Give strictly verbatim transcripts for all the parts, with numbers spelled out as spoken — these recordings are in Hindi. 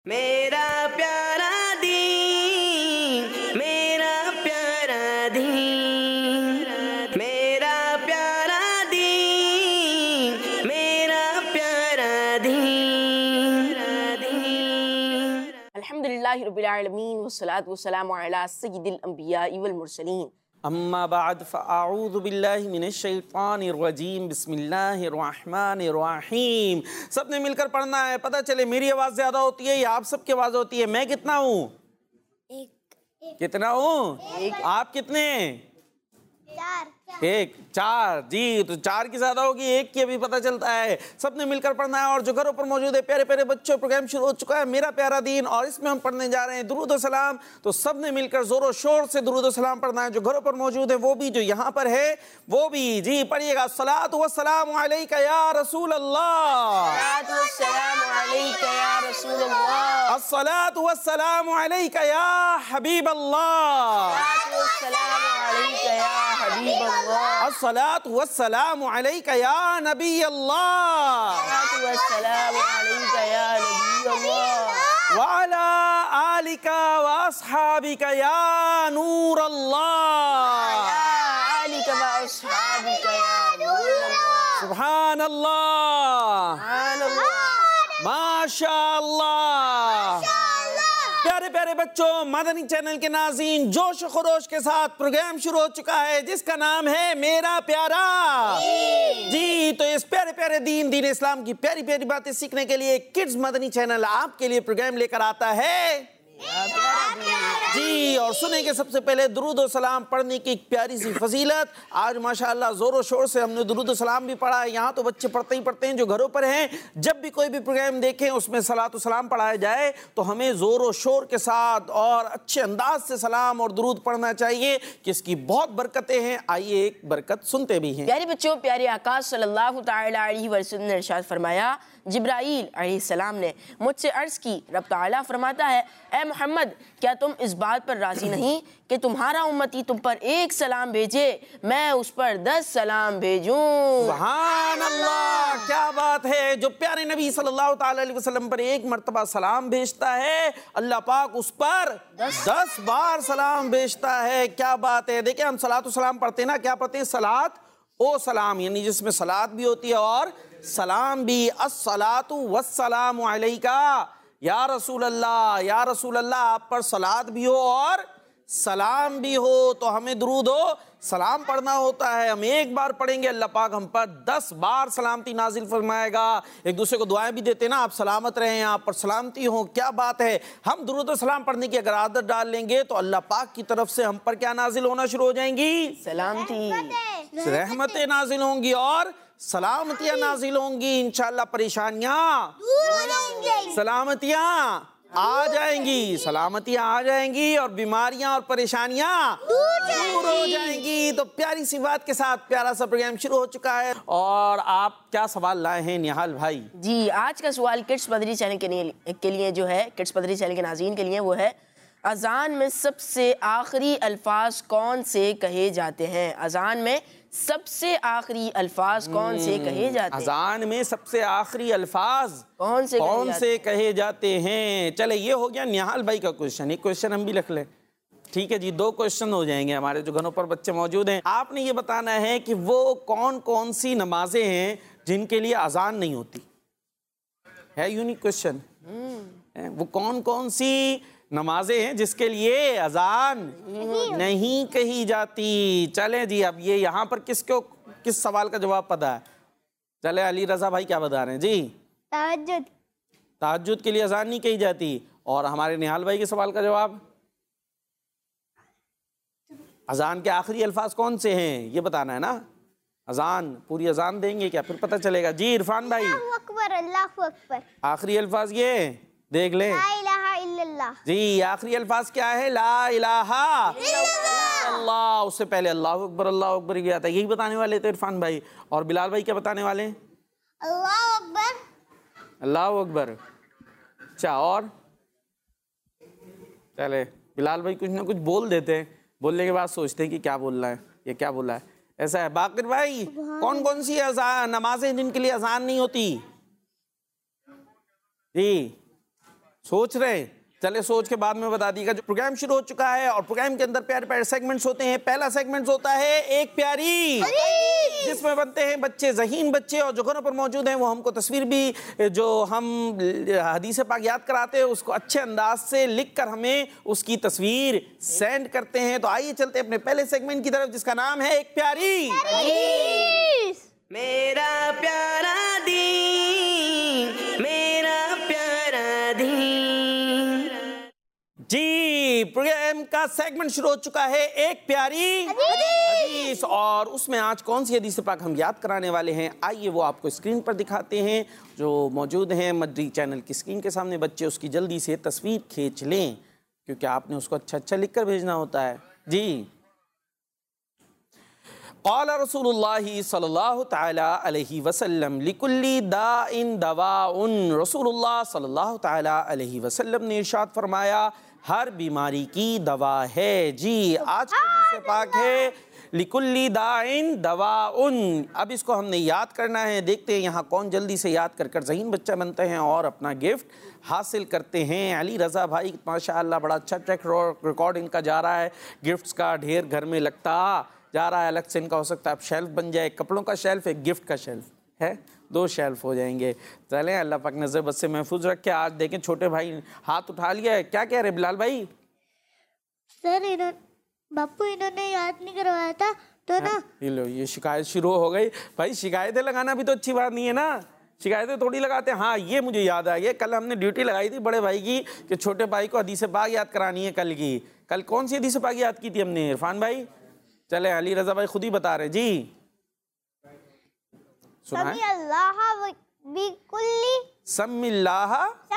मेरा प्यारा दीन, मेरा प्यारा दीन, मेरा प्यारा दीन, मेरा प्यारा दीन। अल्हम्दुलिल्लाहि रब्बिल आलमीन वस्सलातु वस्सलामु अला सय्यिदिल अंबिया वल मुरसलीन। अम्मा बाद फ़अऊज़ु बिल्लाहि मिनश्शैतानिर रजीम बिस्मिल्लाहिर्रहमानिर्रहीम। सबने मिलकर पढ़ना है, पता चले मेरी आवाज़ ज़्यादा होती है या आप सबकी आवाज़ होती है। मैं कितना हूँ? एक, एक कितना हूँ? एक। आप कितने? चार, चार। एक, चार। जी, तो चार की ज़्यादा होगी, एक की अभी पता चलता है। सबने मिलकर पढ़ना है। और जो घरों पर मौजूद है प्यारे प्यारे बच्चों, प्रोग्राम शुरू हो चुका है मेरा प्यारा दीन, और इसमें हम पढ़ने जा रहे हैं दुरूद व सलाम। तो सबने मिलकर जोरों शोर से दुरूद व सलाम पढ़ना है। जो घरों पर मौजूद है वो भी, जो यहाँ पर है वो भी। जी पढ़िएगा। अस्सलातु वस्सलामु अलैका या रसूल अल्लाह, अस्सलातु वस्सलामु अलैका या हबीब अल्लाह, अस्सलातु वस्सलामु अलैका या नबी अल्लाह, व अला आलिका व अस्हाबिका या नूर अल्लाह। सुभान अल्लाह, माशा अल्लाह। प्यारे प्यारे बच्चों, मदनी चैनल के नाज़रीन, जोश खरोश के साथ प्रोग्राम शुरू हो चुका है जिसका नाम है मेरा प्यारा जी। तो इस प्यारे प्यारे दीन दीन इस्लाम की प्यारी प्यारी बातें सीखने के लिए किड्स मदनी चैनल आपके लिए प्रोग्राम लेकर आता है जी। और सुनेंगे सबसे पहले दुरूद व सलाम पढ़ने की एक प्यारी सी फजीलत। आज माशाअल्लाह जोरों शोर से हमने दुरूद व सलाम भी पढ़ा है। यहाँ तो बच्चे पढ़ते ही पढ़ते हैं जो घरों पर हैं। जब भी कोई भी प्रोग्राम देखें उसमें सलात व सलाम पढ़ाया जाए तो हमें जोरों शोर के साथ और अच्छे अंदाज से सलाम और दुरूद पढ़ना चाहिए कि इसकी बहुत बरकतें हैं। आइए एक बरकत सुनते भी हैं। प्यारे बच्चों, प्यारे आका सल्लल्लाहु तआला अलैहि वसल्लम ने इरशाद फरमाया, जिब्राईल अलैहिस्सलाम ने मुझसे अर्ज की, रब ताला फरमाता है, ए मोहम्मद, क्या तुम इस बात पर राजी नहीं कि तुम्हारा उम्मती तुम पर एक सलाम भेजे, मैं उस पर दस सलाम भेजूं। सुभान अल्लाह, क्या बात है। जो प्यारे नबी सल्लल्लाहु ताला अलैहि वसल्लम पर एक मर्तबा सलाम भेजता है, अल्लाह पाक उस पर दस, दस बार सलाम भेजता है। क्या बात है। देखिए, हम सलात व सलाम पढ़ते हैं ना, क्या पढ़ते हैं? सलात ओ सलाम, यानी जिसमें सलात भी होती है और सलाम भी। अस्सलातु वस्सलामु अलैका या रसूल अल्लाह, या रसूल अल्लाह, आप पर सलात भी हो और सलाम भी हो। तो हमें दुरूद हो सलाम पढ़ना होता है। हम एक बार पढ़ेंगे, अल्लाह पाक हम पर दस बार सलामती नाजिल फरमाएगा। एक दूसरे को दुआएं भी देते हैं ना, आप सलामत रहें, आप पर सलामती हो। क्या बात है। हम दुरूद व सलाम पढ़ने की अगर आदत डाल लेंगे तो अल्लाह पाक की तरफ से हम पर क्या नाजिल होना शुरू हो जाएंगी? सलामती, रहमतें नाजिल होंगी और सलामतियां नाजिल होंगी। इंशाअल्लाह परेशानियां, सलामतियां आ जाएंगी, सलामतियां आ जाएंगी और बीमारियां और परेशानियां दूर हो जाएंगी। तो प्यारी सी बात के साथ प्यारा सा प्रोग्राम शुरू हो चुका है। और आप क्या सवाल लाए हैं निहाल भाई? जी, आज का सवाल किड्स मदनी चैनल के लिए के लिए जो है, किड्स मदनी चैनल के नाज़रीन के लिए, वो है, अजान में सबसे आखिरी अल्फाज कौन से कहे जाते हैं? अजान में सबसे आखिरी अल्फाज कौन से कहे जाते हैं? अजान में सबसे आखिरी अल्फाज कौन से कौन कहे से कहे जाते हैं? चले, ये हो गया निहाल भाई का क्वेश्चन। एक क्वेश्चन हम भी रख लें, ठीक है जी। दो क्वेश्चन हो जाएंगे हमारे जो घरों पर बच्चे मौजूद हैं। आपने ये बताना है कि वो कौन कौन सी नमाजें हैं जिनके लिए अजान नहीं होती है। Unique question. वो कौन कौन सी नमाजें हैं जिसके लिए अजान नहीं, नहीं कही जाती? चले जी, अब ये यहाँ पर किसको किस सवाल का जवाब पता है? चले, अली रजा भाई क्या बता रहे हैं जी? तहज्जुद। तहज्जुद के लिए अजान नहीं कही जाती। और हमारे निहाल भाई के सवाल का जवाब? अजान के आखिरी अल्फाज कौन से हैं ये बताना है ना। अजान, पूरी अजान देंगे क्या? फिर पता चलेगा। जी इरफान भाई, अल्लाहु अकबर, अल्लाहु अकबर। आखिरी अल्फाज ये देख लें। ला इलाहा इल्लल्लाह। जी, आखिरी अल्फाज क्या है? ला इलाहा इल्लल्लाह। उससे पहले अल्लाहु अकबर, अल्लाहु अकबर ही आता है। यही बताने वाले थे इरफान भाई। और बिलाल भाई क्या बताने वाले हैं? अल्लाहु अकबर, अल्लाहु अकबर। अच्छा, और चले, बिलाल भाई कुछ ना कुछ बोल देते हैं, बोलने के बाद सोचते हैं कि क्या बोल रहा है, ये क्या बोला है। ऐसा है। बाकिर भाई, कौन कौन सी नमाजें जिनके लिए अजान नहीं होती? जी सोच रहे हैं? चले सोच के बाद में बता दीजिएगा। जो प्रोग्राम शुरू हो चुका है और प्रोग्राम के अंदर प्यारे प्यारे सेगमेंट्स होते हैं। पहला सेगमेंट होता है एक प्यारी, जिसमें बनते हैं बच्चे, ज़हीन बच्चे, और जो घरों पर मौजूद हैं वो हमको तस्वीर भी जो हम हदीस पाक याद कराते हैं उसको अच्छे अंदाज से लिख कर हमें उसकी तस्वीर सेंड करते हैं। तो आइए चलते हैं अपने पहले सेगमेंट की तरफ, जिसका नाम है एक प्यारी। मेरा प्यारा दीन, मेरा प्यारा दीन। जी, प्रोग्राम का सेगमेंट शुरू हो चुका है एक प्यारी हदीस, और उसमें आज कौन सी हदीस पाक हम याद कराने वाले हैं, आइए वो आपको स्क्रीन पर दिखाते हैं। जो मौजूद हैं मदरी चैनल की स्क्रीन के सामने बच्चे, उसकी जल्दी से तस्वीर खींच लें, क्योंकि आपने उसको अच्छा अच्छा लिख कर भेजना होता है। जी, क़ाल रसूलुल्लाह सल्लल्लाहु तआला अलैहि वसल्लम लिकुल्ली दाइन दवाउन। रसूलुल्लाह सल्लल्लाहु तआला अलैहि वसल्लम ने इरशाद फरमाया, हर बीमारी की दवा है। जी, आज की हदीस पाक है लिकुल्ली दाइन दवाउन। अब इसको हमने याद करना है। देखते हैं यहाँ कौन जल्दी से याद कर कर ज़हीन बच्चा बनते हैं और अपना गिफ्ट हासिल करते हैं। अली रज़ा भाई माशाअल्लाह बड़ा अच्छा ट्रैक रिकॉर्ड इनका जा रहा है, गिफ्ट्स का ढेर घर में लगता जा रहा है। अलग से इनका हो सकता है अब शेल्फ बन जाए, कपड़ों का शेल्फ, एक गिफ्ट का शेल्फ है, दो शेल्फ हो जाएंगे। चलें, अल्लाह पाक नज़र बद से महफूज रखे। आज देखें छोटे भाई हाथ उठा लिया है, क्या कह रहे बिलाल भाई? सर इन्होंने बापू इन्होंने याद नहीं करवाया था तो ना। ये लो, ये शिकायत शुरू हो गई भाई। शिकायतें लगाना भी तो अच्छी बात नहीं है ना, शिकायतें थोड़ी लगाते हैं। हाँ, ये मुझे याद आ गया, कल हमने ड्यूटी लगाई थी बड़े भाई की कि छोटे भाई को हदीस पाक याद करानी है कल की। कल कौन सी हदीस पाक याद की थी हमने इरफान भाई? चले, अली रज़ा भाई खुद ही बता रहे। जी सुनाएं। सम्मिल्लाह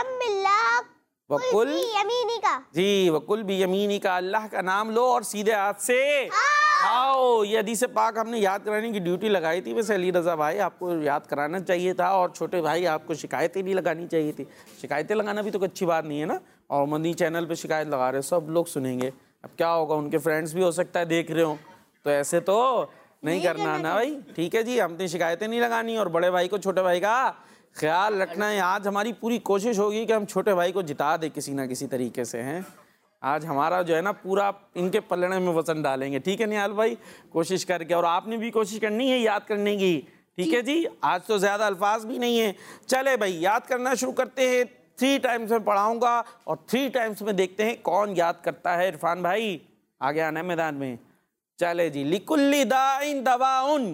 वकुल यमीनी का। जी, वकुल भी यमीनी का, अल्लाह का नाम लो और सीधे हाथ से खाओ। ये हदीस पाक हमने याद कराने की ड्यूटी लगाई थी। वैसे अली रज़ा भाई आपको याद कराना चाहिए था, और छोटे भाई आपको शिकायतें नहीं लगानी चाहिए थी। शिकायतें लगाना भी तो अच्छी बात नहीं है ना, और मदनी चैनल पे शिकायत लगा रहे, सब लोग सुनेंगे। अब क्या होगा, उनके फ्रेंड्स भी हो सकता है देख रहे हो, तो ऐसे तो नहीं करना ना भाई। ठीक है जी, हमने शिकायतें नहीं लगानी, और बड़े भाई को छोटे भाई का ख्याल रखना है। आज हमारी पूरी कोशिश होगी कि हम छोटे भाई को जिता दे किसी ना किसी तरीके से हैं। आज हमारा जो है ना पूरा इनके पलड़े में वजन डालेंगे। ठीक है निहाल भाई, कोशिश करके, और आपने भी कोशिश करनी है याद करने की। ठीक है जी, आज तो ज़्यादा अल्फाज भी नहीं है। चले भाई, याद करना शुरू करते हैं। थ्री टाइम्स में पढ़ाऊँगा और थ्री टाइम्स में देखते हैं कौन याद करता है। इरफान भाई आगे आना है मैदान में। चले जी, लिकुल्ली दाइन दवाउन।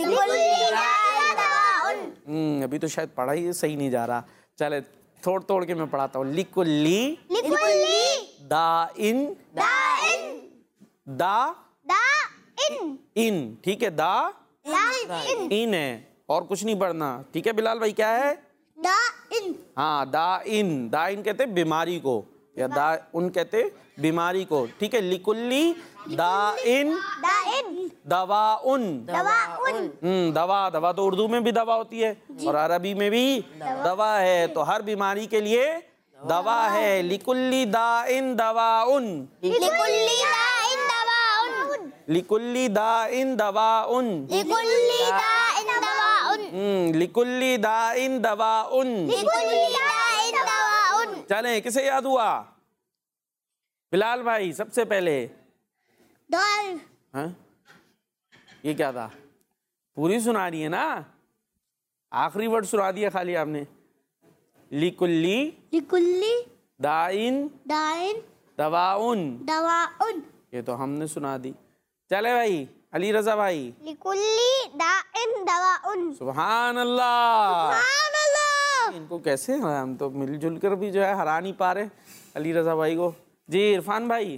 हम्म अभी तो शायद पढ़ा ही सही नहीं जा रहा। चले, थोड़ तोड़ के मैं पढ़ाता हूँ। लिकुल्ली दाइन दा इन। ठीक है, दा इन है, और कुछ नहीं पढ़ना। ठीक है बिलाल भाई, क्या है? दा इन। हाँ, दा इन। दा इन कहते बीमारी को, या दा उन कहते बीमारी को। ठीक है, लिकुल्ली दा इन दवा उन। हम्म दवा, दवा तो उर्दू में भी दवा होती है और अरबी में भी दवा है, तो हर बीमारी के लिए दवा है। लिकुल्ली दा इन दवा उन। लिकुल्ली दा इन दवा उन। लिकुल्ली दा इन दवा उन। लिकुल्ली दा इन दवा उन। चलें, किसे याद हुआ? बिलाल भाई सबसे पहले। हाँ, ये क्या था? पूरी सुना रही है ना, आखिरी वर्ड सुना दिया खाली आपने। लिकुल्ली लिकुल्ली दाइन दाइन दवाउन। दवाउन। ये तो हमने सुना दी। चले भाई, अली रजा भाई। लिकुल्ली दाइन दवाउन। सुभान अल्लाह। सुभान अल्लाह। इनको कैसे, हम तो मिलजुल कर भी जो है हरा नहीं पा रहे अली रजा भाई को। जी इरफान भाई।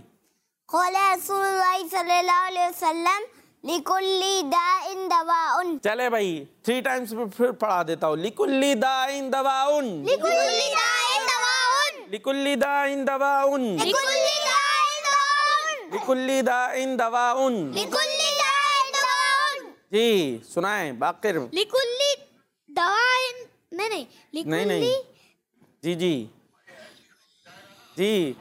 लिकुल्ली दाइन दवाउन। चले भाई, थ्री टाइम्स में फिर पढ़ा देता हूँ। लिकुल्ली दाइन दवाउन। लिकुल्ली दाइन दवाउन। लिकुल्ली दाइन दवाउन। लिकुल्ली दाइन दवाउन। लिकुल्ली दाइन दवाउन। लिकुल्ली दाइन दवाउन। जी सुनाएं बाकिर। लिकुल्ली दाइन नहीं नहीं नहीं नहीं जी जी जी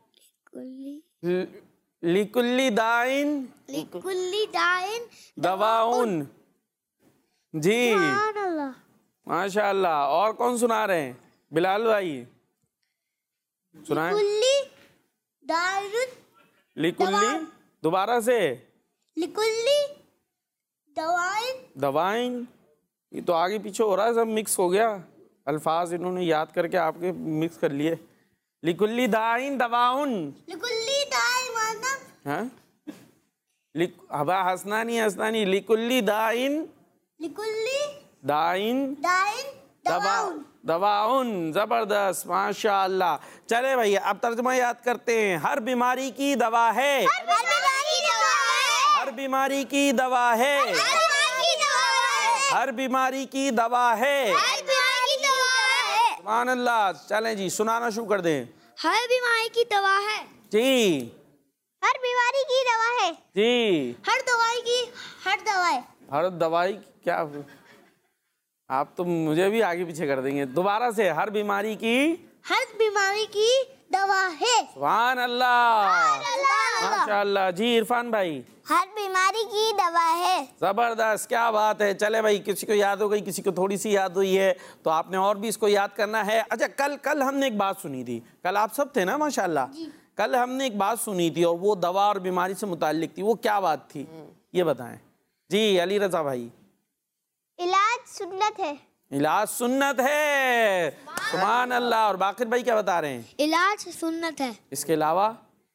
लिकुल्ली दाइन लिकुल्ली दाइन दवाउन। जी सुभान अल्लाह। माशाअल्लाह। और कौन सुना रहे हैं? बिलाल भाई। सुनाए। लिकुल्ली दारुन लिकुल्ली, दोबारा से। लिकुल्ली दवाइन दवाइन, ये तो आगे पीछे हो रहा है, सब मिक्स हो गया। अल्फाज इन्होंने याद करके आपके मिक्स कर लिए। लिकुल्ली दाइन दवाउन। लिकुल्ली दाइन मतलब हाँ, लिक हवा हंसना नहीं हंसना नहीं। लिकुल्ली दाइन लिकुल्ली दाइन दाइन दवा दवाउन। दवाउन, जबरदस्त, माशाअल्लाह। चले भैया अब तर्जुमा याद करते हैं। हर बीमारी की दवा है, हर बीमारी की दवा है, हर बीमारी की दवा है, हर बीमारी की दवा है, हर बीमारी की दवा है। हर बीमारी की दवा है, सुभान अल्लाह। चलें जी, सुनाना शुरू कर दें। हर बीमारी की दवा है, जी हर बीमारी की दवा है, जी। हर दवाई की हर दवाई हर दवाई क्या, आप तो मुझे भी आगे पीछे कर देंगे। दोबारा से, हर बीमारी की हर बीमारी की दवा है। सुभान अल्लाह, माशाअल्लाह। जी इरफान भाई। हर बीमारी की दवा है। जबरदस्त, क्या बात है। चले भाई, किसी को याद हो गई, किसी को थोड़ी सी याद हुई है, तो आपने और भी इसको याद करना है। अच्छा, कल कल हमने एक बात सुनी थी, कल आप सब थे ना माशाल्लाह। कल हमने एक बात सुनी थी और वो दवा और बीमारी से मुताल्लिक थी। वो क्या बात थी, ये बताएं जी अली रजा भाई। इलाज सुन्नत है। इलाज सुन्नत है, सुभान अल्लाह। और बाकिर भाई क्या बता रहे हैं? इलाज सुन्नत है। इसके अलावा,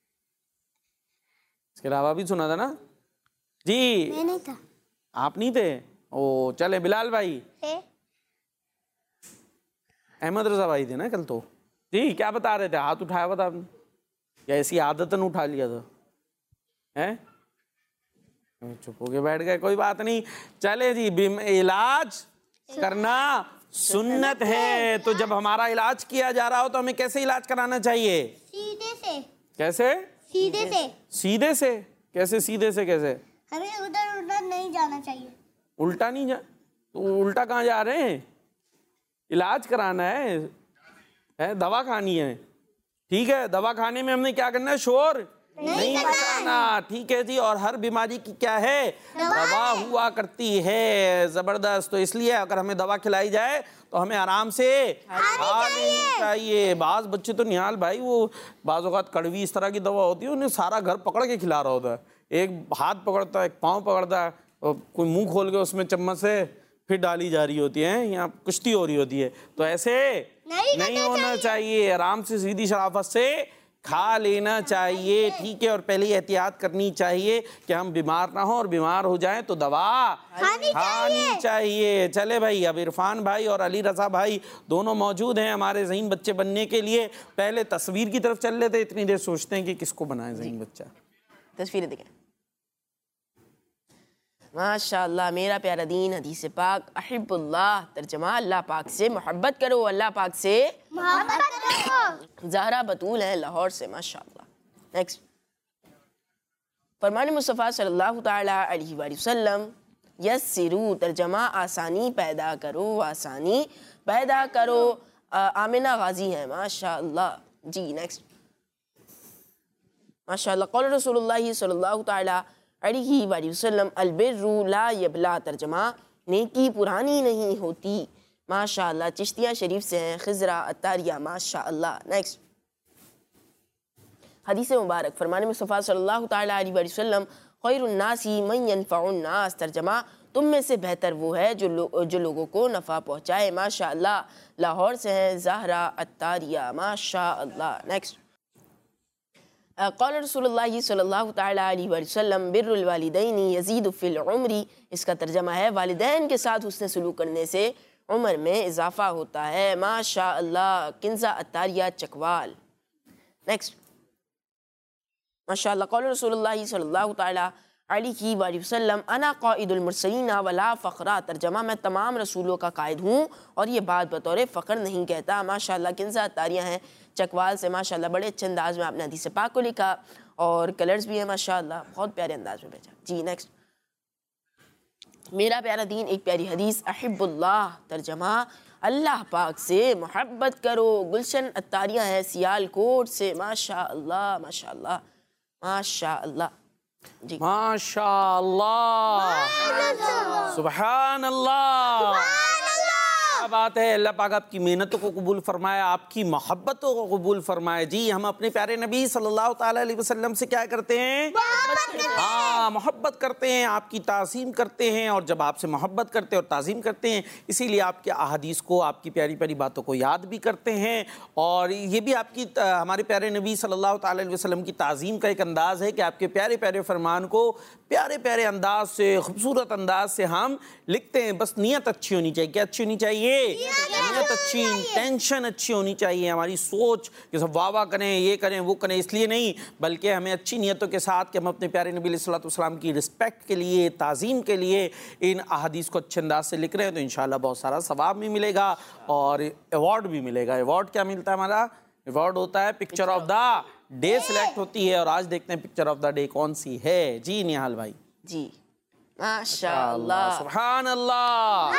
इसके अलावा भी सुना था ना जी। मैं नहीं था। आप नहीं थे? ओ चले, बिलाल भाई। है? अहमद रजा भाई थे ना कल तो। जी क्या बता रहे थे? हाथ उठाया हुआ था आपने, या ऐसी आदतन उठा लिया था? हैं, चुप हो के बैठ गए, कोई बात नहीं। चले जी, इलाज करना सुन्नत है। तो जब हमारा इलाज किया जा रहा हो तो हमें कैसे इलाज कराना चाहिए? सीधे से। कैसे? सीधे से। सीधे से कैसे? सीधे से कैसे? हमें उधर उधर नहीं जाना चाहिए। उल्टा नहीं जा, तो उल्टा कहाँ जा रहे हैं? इलाज कराना है, है दवा खानी है। ठीक है, दवा खाने में हमने क्या करना है? शोर नहीं मचाना। ठीक है जी। और हर बीमारी की क्या है? दवा हुआ करती है। जबरदस्त। तो इसलिए अगर हमें दवा खिलाई जाए तो हमें आराम से खा लेनी चाहिए। बाज बच्चे तो निहाल भाई, वो बाज़ औक़ात कड़वी इस तरह की दवा होती है, उन्हें सारा घर पकड़ के खिला रहा होता है। एक हाथ पकड़ता है, एक पाँव पकड़ता है, और कोई मुंह खोल के उसमें चम्मच से फिर डाली जा रही होती है, यहाँ कुश्ती हो रही होती है। तो ऐसे नहीं, नहीं होना चाहिए। आराम से सीधी शराफत से खा लेना चाहिए। ठीक है। और पहले एहतियात करनी चाहिए कि हम बीमार ना हो, और बीमार हो जाएं तो दवा खानी, खानी चाहिए। चले भाई, अब इरफान भाई और अली रजा भाई दोनों मौजूद हैं हमारे ज़हीन बच्चे बनने के लिए। पहले तस्वीर की तरफ चल लेते, इतनी देर सोचते हैं कि किसको बनाए ज़हीन बच्चा। तस्वीरें देखें। माशाअल्लाह, मेरा प्यारा दीन हदीस पाक अहिब्बुल्लाह, तर्जमा अल्लाह पाक से मोहब्बत करो, अल्लाह पाक से मोहब्बत करो। ज़हरा बतूल है लाहौर से, माशाअल्लाह। नेक्स्ट, फरमान मुस्तफ़ा सल्लल्लाहु तआला अलैहि वसल्लम, यस्सिरू, तर्जमा आसानी पैदा करो, आसानी पैदा करो। आमिना गाजी है, माशाअल्लाह जी। नेक्स्ट, माशाअल्लाह, क़ौल रसूलुल्लाह सल्लल्लाहु तआला अलैहि वसल्लम, अलबिर्रु ला यबला, तर्जमा नेकी पुरानी नहीं होती, माशाअल्लाह। चिश्तिया शरीफ से हैं, खिजरा अत्तारिया, माशाअल्लाह। नेक्स्ट, हदीस मुबारक, फरमान मुस्तफ़ा सल्लल्लाहु तआला अलैहि वसल्लम, खैरुन नासी मन यनफ़उन नास, तर्जमा तुम में से बेहतर वो है जो लो, जो लोगों को नफ़ा पहुँचाए, माशाअल्लाह। लाहौर से हैं ज़हरा अत्तारिया, माशाअल्लाह। नेक्स्ट, क़ौल रसूलुल्लाह सल्लल्लाहु तआला अलैहि वसल्लम, बिर्रुल वालिदैनि यज़ीदु फ़िल उम्री, इसका तर्जमा है वालिदैन के साथ हुस्न सलूक करने से उम्र में इजाफ़ा होता है, माशाअल्लाह। किंज़ा अत्तारिया, चकवाल। नेक्स्ट, माशाअल्लाह, क़ौल रसूलुल्लाह सल्लल्लाहु तआला अलैहि वसल्लम, अना क़ाइदुल मुरसलीन वला फ़ख़रा, तर्जमा मैं तमाम रसूलों का कायद हूँ और ये बात बतौर फ़ख्र नहीं कहता, माशाअल्लाह। किंज़ा अत्तारिया हैं, चकवाल से, माशाअल्लाह। बड़े अच्छे अंदाज में आपने हदीस पाक को लिखा और कलर्स भी हैं, माशाअल्लाह, बहुत प्यारे अंदाज में भेजा जी। नेक्स्ट, मेरा प्यारा दीन एक प्यारी हदीस अहिब्बुल्लाह, तर्जमा अल्लाह पाक से मोहब्बत करो। गुलशन अत्तारिया है, सियालकोट से, माशाअल्लाह, माशाअल्लाह, माशाअल्लाह जी। माशाअल्लाह, सुभान अल्लाह, क्या बात है। अल्लाह पाक आपकी मेहनतों को कबूल फरमाए, आपकी मोहब्बतों को कबूल फरमाए। जी हम अपने प्यारे नबी सल्लल्लाहु ताला अलैहि वसल्लम से क्या करते हैं? हाँ, मोहब्बत करते हैं, आपकी ताज़ीम करते हैं। और जब आपसे मोहब्बत करते हैं और ताज़ीम करते हैं, इसीलिए आपके अहादीस को, आपकी प्यारी प्यारी बातों को याद भी करते हैं। और ये भी आपकी हमारे प्यारे नबी सल्लल्लाहु ताला अलैहि वसल्लम की ताज़ीम का एक अंदाज़ है कि आपके प्यारे प्यारे फरमान को प्यारे प्यारे अंदाज से, खूबसूरत अंदाज से हम लिखते हैं। बस नीयत अच्छी होनी चाहिए। क्या अच्छी होनी चाहिए? नीयत अच्छी, इंटेंशन अच्छी होनी चाहिए। हमारी सोच कि सब वाह वाह करें, ये करें, वो करें, इसलिए नहीं, बल्कि हमें अच्छी नीयतों के साथ कि हम अपने प्यारे नबी सल्लल्लाहु अलैहि वसल्लम की रिस्पेक्ट के लिए, ताज़ीम के लिए इन अहादीस को अच्छे अंदाज से लिख रहे हैं, तो इंशाल्लाह बहुत सारा सवाब भी मिलेगा और अवार्ड भी मिलेगा। अवार्ड क्या मिलता है हमारा? अवार्ड होता है picture of the day select होती है। और आज देखते हैं पिक्चर ऑफ द डे कौन सी है। जी निहाल भाई। जी माशाअल्लाह, सुभान अल्लाह।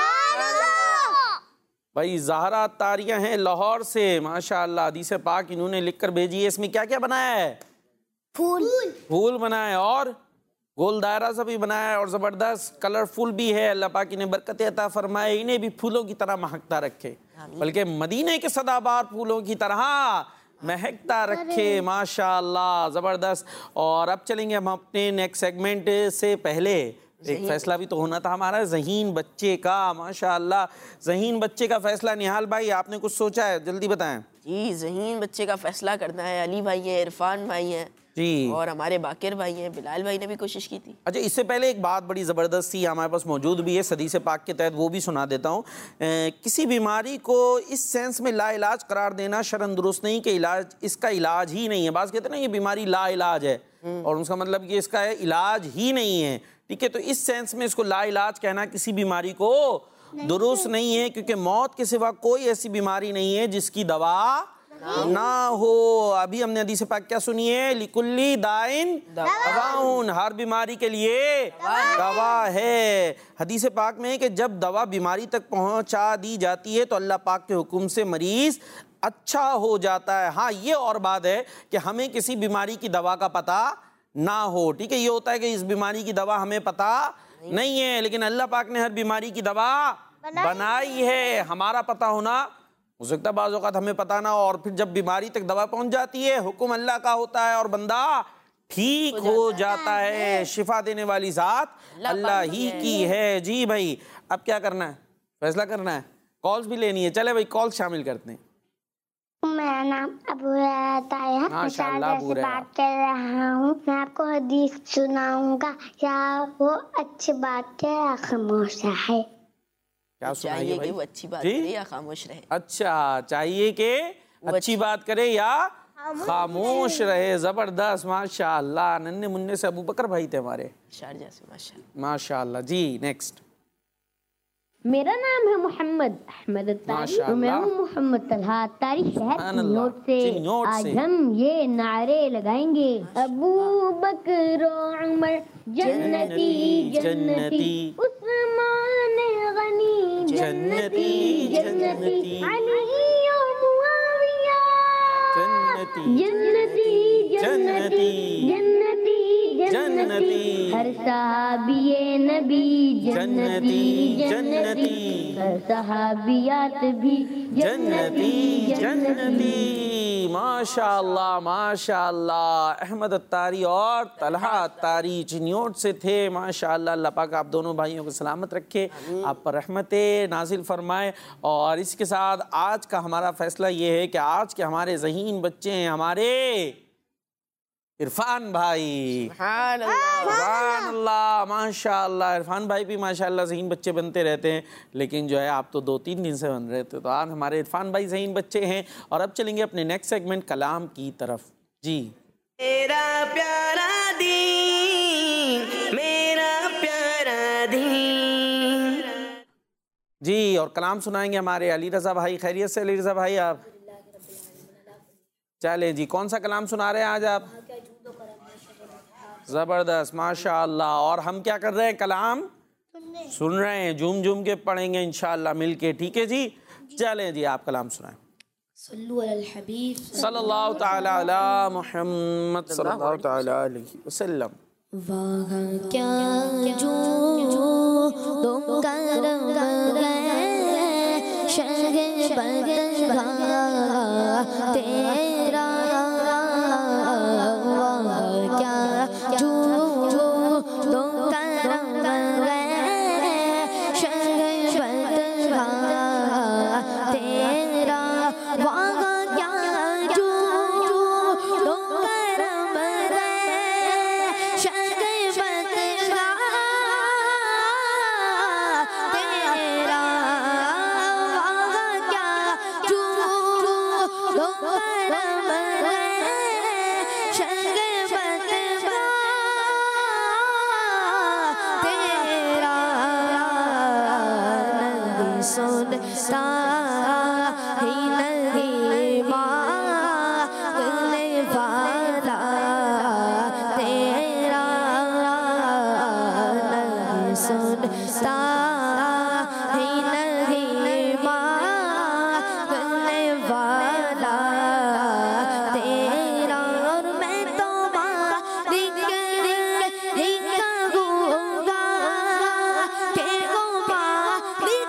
भाई ज़हरा तारियां हैं लाहौर से, माशाअल्लाह। हदीस पाक इन्होंने लिख कर भेजी है। इसमें क्या क्या बनाया है? फूल फूल बनाए और गोल दायरा सा भी बनाया है और ज़बरदस्त कलरफुल भी है। अल्लाह पाक इन्हें बरकत अता फरमाए, इन्हें भी फूलों की तरह महकता रखे, बल्कि मदीने के सदाबहार फूलों की तरह महकता रखे। माशाअल्लाह, ज़बरदस्त। और अब चलेंगे हम अपने नेक्स्ट सेगमेंट से। पहले एक फैसला भी तो होना था हमारा ज़हीन बच्चे का। माशाअल्लाह, ज़हीन बच्चे का फैसला निहाल भाई आपने कुछ सोचा है? जल्दी बताएं। जी ज़हीन बच्चे का फैसला करना है। अली भाई हैं, इरफान भाई हैं जी, और हमारे बाकिर भाई हैं, बिलाल भाई ने भी कोशिश की थी। अच्छा, इससे पहले एक बात बड़ी ज़बरदस्त थी हमारे पास मौजूद भी है हदीस पाक के तहत, वो भी सुना देता हूँ। किसी बीमारी को इस सेंस में ला इलाज करार देना शरन दुरुस्त नहीं कि इलाज इसका इलाज ही नहीं है। बात कहते हैं ना ये बीमारी ला इलाज है, और उसका मतलब कि इसका इलाज ही नहीं है। ठीक है, तो इस सेंस में इसको ला इलाज कहना किसी बीमारी को दुरुस्त नहीं है, क्योंकि मौत के सिवा कोई ऐसी बीमारी नहीं है जिसकी दवा ना हो। अभी हमने हदीस पाक क्या सुनी है? लिकुल्ली दाइन दवाउन, हर बीमारी के लिए दवा है। हदीस पाक में है कि जब दवा बीमारी तक पहुंचा दी जाती है तो अल्लाह पाक के हुक्म से मरीज अच्छा हो जाता है। हाँ, ये और बात है कि हमें किसी बीमारी की दवा का पता ना हो। ठीक है, ये होता है कि इस बीमारी की दवा हमें पता नहीं है, लेकिन अल्लाह पाक ने हर बीमारी की दवा बनाई है। हमारा पता होना हो सकता है बाज़ औक़ात हमें पता ना हो, और फिर जब बीमारी तक दवा पहुंच जाती है हुक्म अल्लाह का होता है और बंदा ठीक हो जाता है। शिफा देने वाली ज़ात अल्लाह ही की है। जी भाई, अब क्या करना है? फैसला करना है, कॉल्स भी लेनी है। चले भाई, कॉल्स शामिल करते हैं। मेरा नाम अबू रहता है, माशाअल्लाह, अबू से बात कर रहा हूँ। मैं आपको हदीस सुनाऊंगा, क्या वो अच्छी बात है या खामोश है? क्या चाहिए कि वो अच्छी बात करे या खामोश रहे? अच्छा, चाहिए कि अच्छी बात करे या खामोश रहे। जबरदस्त, माशाअल्लाह। नन्हे मुन्ने से अबू बकर भाई थे हमारे शारजा से, माशाअल्लाह। माशाअल्लाह। जी नेक्स्ट। मेरा नाम है मोहम्मद अहमद अत्तारी और मैं हूँ मोहम्मद तलहा अत्तारी शहर चिन्नौट से। आज हम ये नारे लगाएंगे, अबू बकर उमर जन्नती जन्नती, उस्मान गनी जन्नती जन्नती, अली और मुआविया जन्नती जन्नती जन्नती जन्नती जन्नती, हर सहाबिये नबी जन्नती जन्नती, हर सहाबियात भी जन्नती जन्नती। माशाअल्लाह माशाअल्लाह। अहमद अत्तारी और तलहा अत्तारी चिन्नौट से थे। माशाअल्लाह, अल्लाह पाक आप दोनों भाइयों को सलामत रखे, आप पर रहमतें नाजिल फरमाए। और इसके साथ आज का हमारा फैसला ये है कि आज के हमारे ज़हीन बच्चे हैं हमारे इरफान भाई। सुभान अल्लाह, माशाअल्लाह। इरफान भाई भी माशाअल्लाह ज़हीन बच्चे बनते रहते हैं, लेकिन जो है आप तो दो तीन दिन से बन रहे थे, तो आज हमारे इरफान भाई ज़हीन बच्चे हैं। और अब चलेंगे अपने नेक्स्ट सेगमेंट कलाम की तरफ। जी, मेरा प्यारा दीन, मेरा प्यारा दीन। जी, और कलाम सुनाएंगे हमारे अली रज़ा भाई। खैरियत से अली रज़ा भाई? आप चले जी, कौन सा कलाम सुना रहे हैं आज आप? ज़बरदस्त, माशाअल्लाह। और हम क्या कर रहे हैं? कलाम सुन रहे हैं, झूम झूम के पढ़ेंगे इंशाअल्लाह मिल के। ठीक है जी, चलें जी, आप कलाम सुनाएं। सल्लल्लाहु ताला अला मुहम्मद सल्लल्लाहु ताला अलैहि वसल्लम। वहाँ क्या जो तुम करम गए बदगा तेरा क्या झूठों करम बदगा तेरा वागा क्या झूठों करम बदगा तेरा वागा क्या झूठों करम सुनता ही नहीं मांगने वाला तेरा नहीं सुनता ही नहीं मांगने वाला तेरा और मैं तो मालिक ही कहूँगा के वो मालिक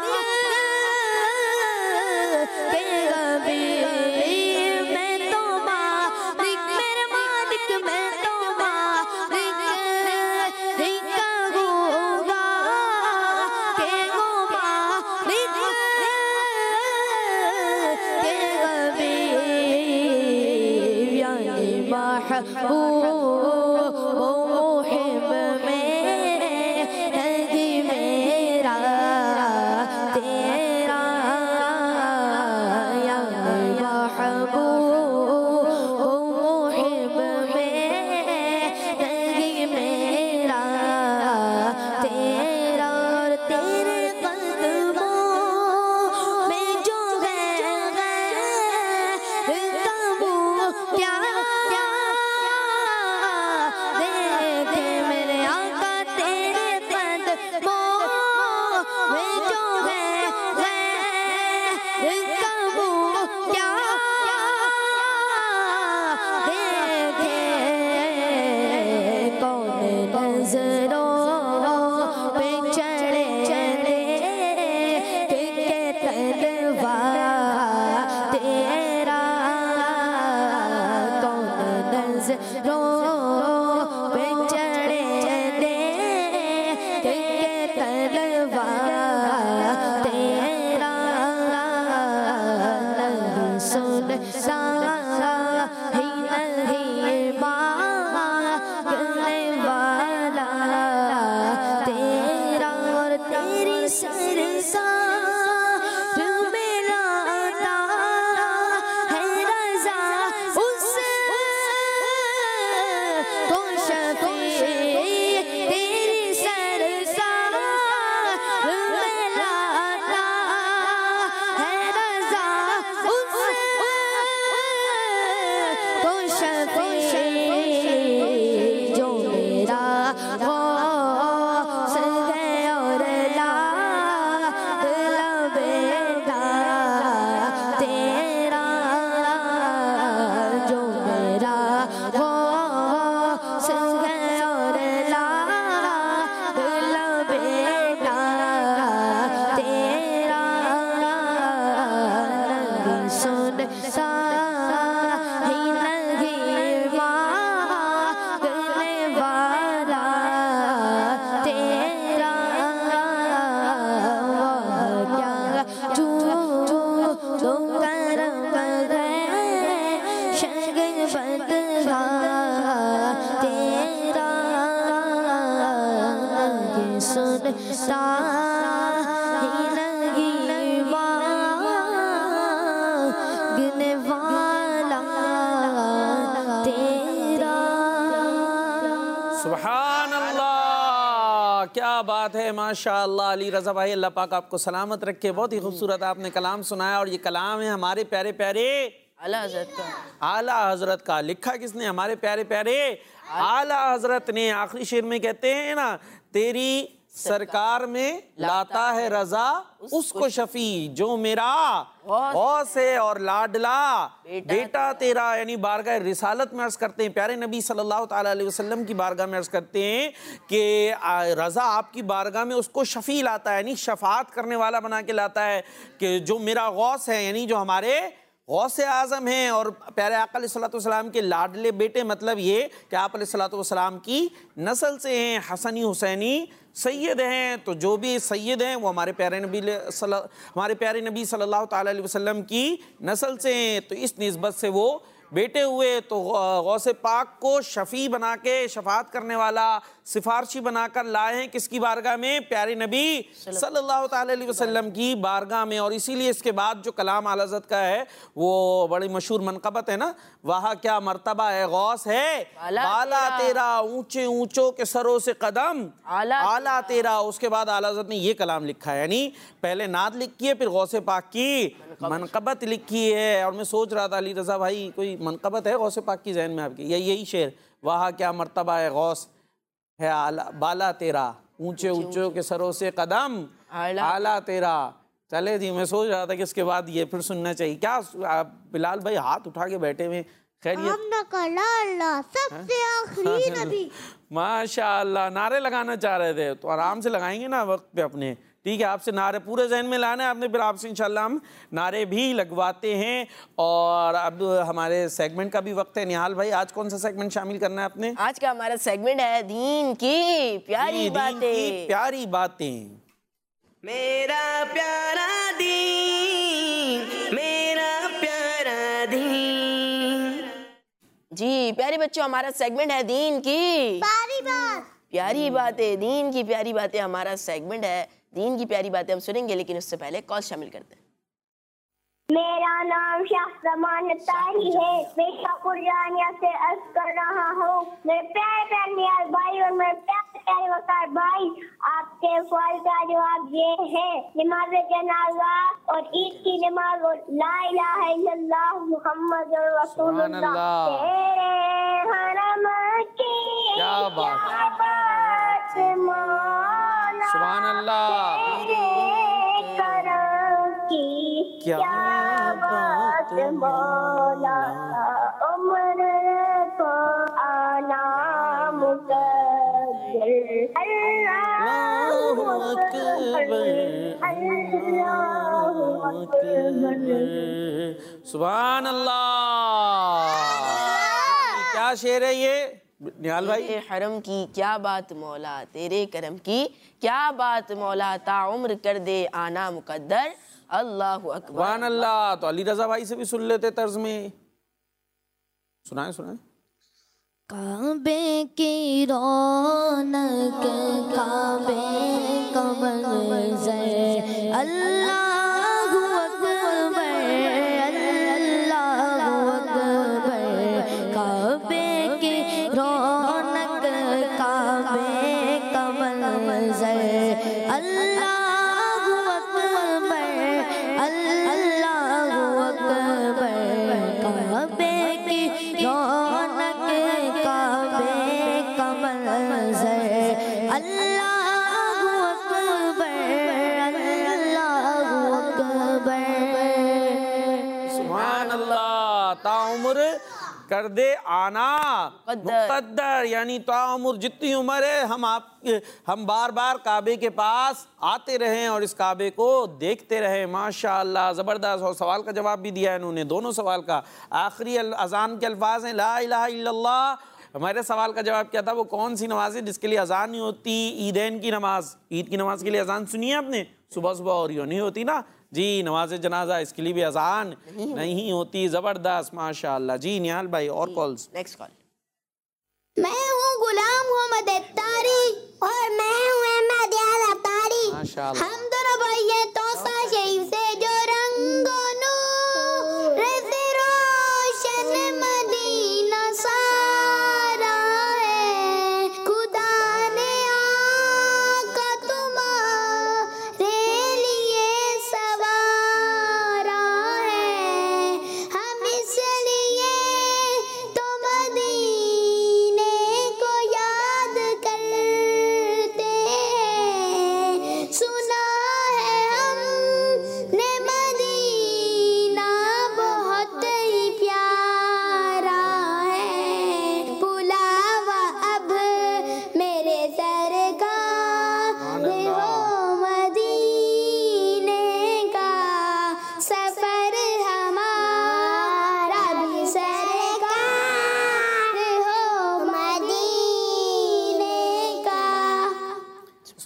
मैं तो मालिक मेरे मालिक मैं तो मालिक ही कहूँगा के वो मालिक के हबीब यानी महबूब मुहिब में नहीं मेरा तेरा मुहिब में नहीं मेरा तेरा और तेरे कदमों में जो है तबू क्या क्या देखे मेरे आका तेरे कदमों में जो है तबू क्या नजरों पे चढ़े चढ़े के तलवा तेरा कौन नजरों पे चढ़े चढ़े के तलवा तेरा नहीं सुनता ही नहीं मांगने वाला तेरा और तेरी सरसार में लाता है रज़ा उस को शफ़ी तेरी सरसार में लाता है रज़ा उस को शफ़ी जो मेरा गौस है और ला लबेगा तेरा जो मेरा गौस है और ला लबेगा तेरा नहीं सुनता ही नहीं मांगने वाला तेरा क्या झूठों करम शगन बदगा तेरा नहीं सुनता ही नहीं मांगने वाला तेरा। सुभान अल्लाह, क्या बात है, माशाअल्लाह। अली रज़ा भाई, अल्लाह पाक आपको सलामत रखे। बहुत ही खूबसूरत आपने कलाम सुनाया और ये कलाम है हमारे प्यारे प्यारे आला हजरत का। आला हजरत का। लिखा किसने? हमारे प्यारे प्यारे आला हजरत ने। आखिरी शेर में कहते हैं ना, तेरी सरकार में लाता है रजा उसको शफी, जो मेरा गौस है और लाडला बेटा तेरा, यानी बारगाह रिसालत में अर्ज करते हैं, प्यारे नबी सल्लल्लाहु ताला अलैहि वसल्लम की बारगाह में अर्ज करते हैं कि रजा आपकी बारगाह में उसको शफी लाता है, यानी शफात करने वाला बना के लाता है, कि जो मेरा गौस है, यानी जो हमारे गौसे आज़म हैं और प्यारे आका अलैहिस्सलातु वस्सलाम के लाडले बेटे, मतलब ये कि आप अलैहिस्सलातु वस्सलाम की नस्ल से हैं, हसनी हुसैनी सैयद हैं। तो जो भी सैयद हैं वो हमारे प्यारे नबी हमारे प्यारे नबी सल्लल्लाहु ताला अलैहि वसल्लम की नस्ल से हैं, तो इस निस्बत से वो बेटे हुए। तो गौसे पाक को शफ़ी बना के, शफात करने वाला, सिफारशी बनाकर लाए हैं किसकी बारगाह में? प्यारे नबी सल्लल्लाहु ताला अलैहि वसल्लम की बारगाह में। और इसीलिए इसके बाद जो कलाम आला हज़रत का है वो बड़ी मशहूर मनक़बत है ना, वहाँ क्या मर्तबा है गौस है बाला तेरा, ऊंचे ऊंचों के सरों से कदम आला तेरा। उसके बाद आला हज़रत ने ये कलाम लिखा है, यानी पहले नात लिखी है, फिर गौसे पाक की मनक़बत लिखी है। और मैं सोच रहा था अली रज़ा भाई कोई मनक़बत है गौसे पाक की ज़हन में आपकी? यही यही शेर, वहाँ क्या मर्तबा है गौस है आला बाला तेरा, ऊंचे ऊंचों के सरों से कदम आला तेरा। चले जी, मैं सोच रहा था कि इसके बाद ये फिर सुनना चाहिए। क्या आप बिलाल भाई हाथ उठा के बैठे हुए? सबसे आखिरी नबी। माशाअल्लाह, नारे लगाना चाह रहे थे तो आराम से लगाएंगे ना वक्त पे अपने, ठीक है? आपसे नारे पूरे जहन में लाना है आपने, फिर आपसे इंशाल्लाह हम नारे भी लगवाते हैं। और अब हमारे सेगमेंट का भी वक्त है। निहाल भाई, आज कौन सा सेगमेंट शामिल करना है आपने? आज का हमारा सेगमेंट है दीन की प्यारी बातें। प्यारी बातें। मेरा प्यारा दीन, मेरा प्यारा दीन। जी प्यारे बच्चों, हमारा सेगमेंट है दीन की प्यारी बात, प्यारी बातें। दीन की प्यारी बातें हमारा सेगमेंट है। दीन की प्यारी बातें हम सुनेंगे, लेकिन उससे पहले कॉल शामिल करते हैं। मेरा नाम शाहजमान ताही है, मैं शाहपुरानिया से अर्ज कर रहा हूँ। मेरे प्यारे प्यारे नियाज़ भाई और मेरे प्यारे प्यारे वकार भाई, आपके सवाल का जवाब ये है, नमाज जनाजा और ईद की नमाज और ला इलाहा इल्लल्लाह मुहम्मदुर रसूलुल्लाह तेरे हरम की क्या बात, सुभान अल्लाह, क्या बात मौला, उम्र को आना मुकद्दर, अल्लाहु अकबर, अल्लाहु अकबर, सुभान अल्लाह। क्या शेर है ये निहाल भाई? तेरे हरम की क्या बात मौला, तेरे करम की क्या बात मौला, ताउम्र कर दे आना मुकद्दर, अल्लाहु अकबर। सुभान अल्लाह। तो अली रज़ा भाई से भी सुन लेते तर्ज में, सुनाए सुनाए। काबे की रौनक, काबे का मंज़र, अल्लाहु अकबर, अल्लाहु अकबर। काबे की रौनक, काबे का मंज़र, अल्लाहु अकबर, अल्लाहु अकबर। काबे की रौनक, काबे का मंज़र, अल्लाहु अकबर, अल्लाहु अकबर। सुभान अल्लाह। ताउम्र कर दे आना मुकद्दर, यानी ताउम्र जितनी उम्र है हम आप हम बार बार काबे के पास आते रहें और इस काबे को देखते रहें। माशाअल्लाह, ज़बरदस्त। और सवाल का जवाब भी दिया इन्होंने, दोनों सवाल का। आखिरी अजान के अल्फाज हैं ला इलाहा इल्लल्लाह। हमारे सवाल का जवाब क्या था? वो कौन सी नमाज है जिसके लिए अजान नहीं होती? ईदैन की नमाज, ईद की नमाज के लिए अजान सुनी है आपने? सुबह सुबह और यूँ नहीं होती ना जी। नमाज जनाजा, इसके लिए भी अजान नहीं, नहीं होती। ज़बरदस्त, माशाअल्लाह। जी निहाल भाई, और कॉल्स? Next call. मैं हूँ गुलाम मोहम्मद अत्तारी और मैं हूँ अहमद यार अत्तारी। माशाअल्लाह। हम दोनों भाई हैं तौसा शरीफ से, जो रंगो नूर से रोशन मदीना सारा है। खुदा ने आका तुम्हारे लिए सवारा है, हम इसलिए तो मदीने को याद करते हैं।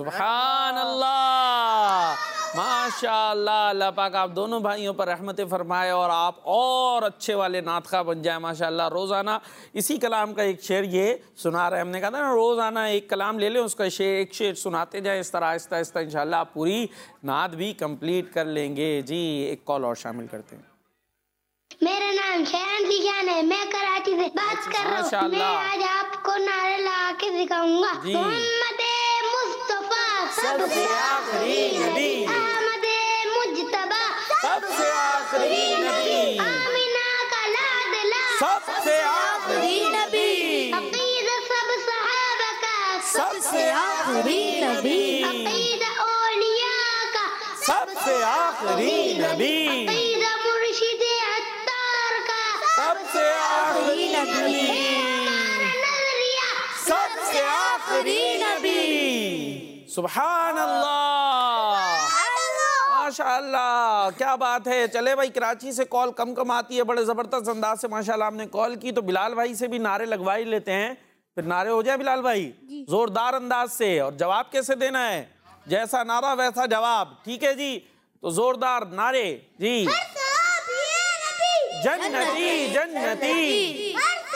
सुभान अल्लाह, माशाअल्लाह। अल्लाह पाक आप दोनों भाइयों पर रहमत फरमाए और आप और अच्छे वाले नातखा बन जाए माशाअल्लाह। रोज़ाना इसी कलाम का एक शेर ये सुना रहे, हमने कहा था ना रोज़ाना एक कलाम ले लें, उसका शेर एक शेर सुनाते जाए, इस तरह आहिस्ता आहिस्ता इंशाअल्लाह आप पूरी नात भी कंप्लीट कर लेंगे। जी एक कॉल और शामिल करते हैं। मेरा नाम शहन जिशान है, मैं कराची से बात कर रहा हूँ। मैं आज आपको नारे लगा के दिखाऊंगा। मोहम्मद मुस्तफा सबसे आखिरी नबी, अहमद मुज्तबा सबसे आखिरी नबी, आमिना का लाडला सबसे आखिरी नबी, अकीदा सब सहाबा का सबसे आखिरी नबी, अकीदा औलिया का सबसे आखिरी नबी, अकीदा मुर्शिद अत्तार का सबसे आखिरी नबी, नजरिया सबसे आखिरी नबी। सुभान अल्लाह, माशाअल्लाह, क्या बात है। चले भाई, कराची से कॉल कम कम आती है, बड़े ज़बरदस्त अंदाज से माशाअल्लाह आपने कॉल की, तो बिलाल भाई से भी नारे लगवा ही लेते हैं, फिर नारे हो जाए बिलाल भाई जोरदार अंदाज से। और जवाब कैसे देना है, जैसा नारा वैसा जवाब, ठीक है जी। तो जोरदार नारे जी। जन्नती जन्नती जन्नती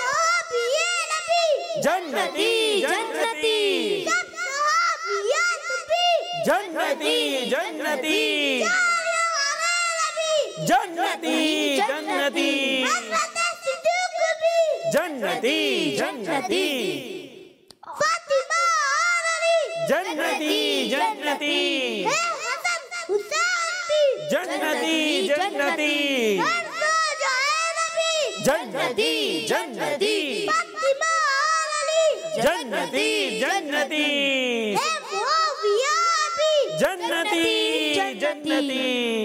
जन्नती जन्नती जन्नती जन्नती जन्नती जन्नती फातिमा जन्नती जन्नती जन्नती जन्नती जन्नती जन्नती जन्नती जन्नती जन्नती जन्नती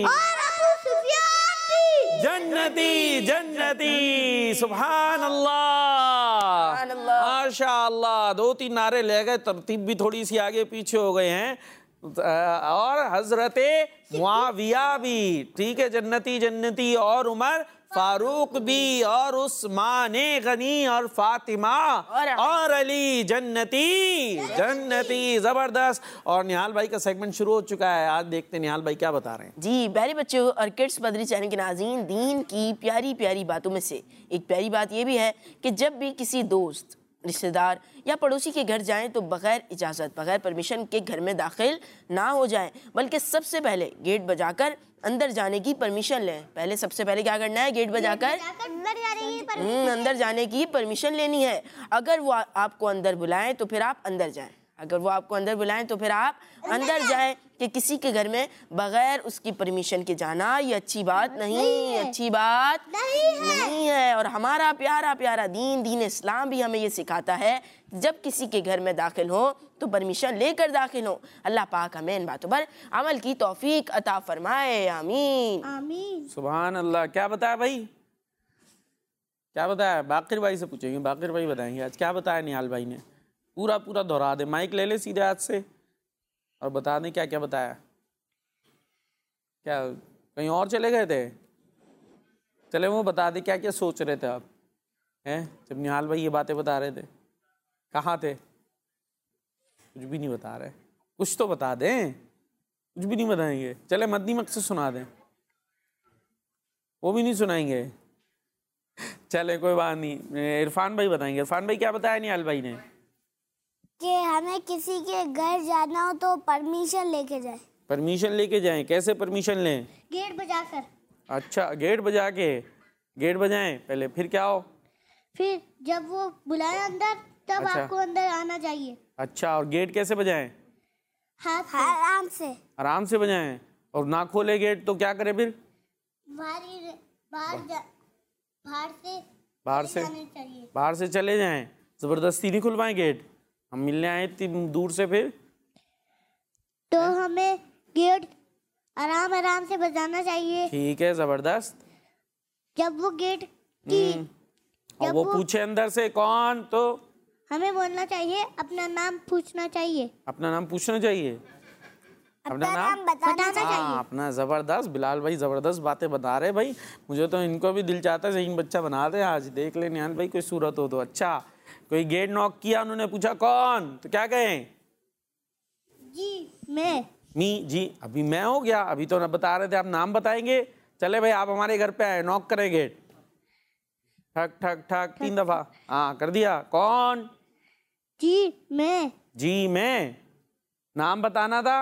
जन्नती जन्नती। सुभान अल्लाह, माशाअल्लाह। दो तीन नारे ले गए, तरतीब भी थोड़ी सी आगे पीछे हो गए हैं। और हजरते मुआविया भी, ठीक है, जन्नती जन्नती, और उमर फारूक भी, और उस्मान गनी, और फातिमा और अली जन्नती जन्नती। जबरदस्त। और निहाल भाई का सेगमेंट शुरू हो चुका है, आज देखते हैं निहाल भाई क्या बता रहे हैं। जी प्यारे बच्चों और किड्स बदरी चैनल के नाज़रीन, दीन की प्यारी प्यारी बातों में से एक प्यारी बात ये भी है कि जब भी किसी दोस्त, रिश्तेदार या पड़ोसी के घर जाएं तो बगैर इजाज़त, बगैर परमिशन के घर में दाखिल ना हो जाएं, बल्कि सबसे पहले गेट बजाकर अंदर जाने की परमिशन लें। पहले सबसे पहले क्या करना है, गेट बजाकर हम्म अंदर जाने की परमिशन लेनी है। अगर वो आपको अंदर बुलाएं तो फिर आप अंदर जाएं, अगर वो आपको अंदर बुलाएं तो फिर आप अंदर जाएं। कि किसी के घर में बगैर उसकी परमिशन के जाना ये अच्छी बात नहीं, अच्छी बात नहीं है। और हमारा प्यारा प्यारा दीन, दीन इस्लाम भी हमें ये सिखाता है जब किसी के घर में दाखिल हो तो परमिशन लेकर दाखिल हो। अल्लाह पाक हमें इन बातों पर अमल की तौफीक अता फरमाए, आमीन आमीन। सुभान अल्लाह। क्या बताया भाई, क्या बताया? बाकिर भाई से पूछेंगे, बाकिर भाई बताएंगे आज क्या बताया निहाल भाई ने। पूरा पूरा दोहरा दे, माइक ले ले सीधे हाथ से और बता दें क्या क्या बताया। क्या कहीं और चले गए थे? चले वो बता दे क्या क्या सोच रहे थे आप, हैं जब निहाल भाई ये बातें बता रहे थे? कहाँ थे? कुछ भी नहीं बता रहे, कुछ तो बता दें। कुछ भी नहीं बताएंगे, चले मदनी मकसद सुना दें, वो भी नहीं सुनाएंगे। चले कोई बात नहीं, इरफान भाई बताएंगे। इरफान भाई क्या बताया निहाल भाई ने? कि हमें किसी के घर जाना हो तो परमिशन लेके जाए। परमिशन लेके जाएं, कैसे परमिशन लें? गेट बजाकर। अच्छा, गेट बजा के, गेट बजाएं पहले, फिर क्या हो? फिर जब वो बुलाए अंदर तब अच्छा। आपको अंदर आना चाहिए। अच्छा, और गेट कैसे बजाएं? हाथ से। आराम से। आराम से बजाएं। और ना खोले गेट तो क्या करें फिर? बाहर बाहर जा, बाहर से बाहर से चाहिए। बाहर से चले जाएं, जबरदस्ती नहीं खुलवाएं गेट। हम मिलने आए इतनी दूर से, फिर तो हमें गेट आराम आराम से बजाना चाहिए। ठीक है, जबरदस्त। जब वो गेट की और वो पूछे अंदर से कौन, तो हमें बोलना चाहिए, अपना नाम पूछना चाहिए। अपना नाम पूछना चाहिए, अपना नाम बताना चाहिए। हाँ, अपना। जबरदस्त, बिलाल भाई जबरदस्त बातें बता रहे भाई। मुझे तो इनको भी दिल चाहता है जहीन बच्चा बना दे आज। देख ले निहाल भाई कोई सूरत हो तो। अच्छा, कोई गेट नॉक किया, उन्होंने पूछा कौन, तो क्या कहें? जी मैं। मी जी, अभी मैं हो गया, अभी तो ना बता रहे थे आप नाम बताएंगे। चले भाई आप हमारे घर पे आए, नॉक करेंगे, ठक ठक ठक तीन दफा। हाँ कर दिया। कौन? जी मैं। जी मैं, नाम बताना था।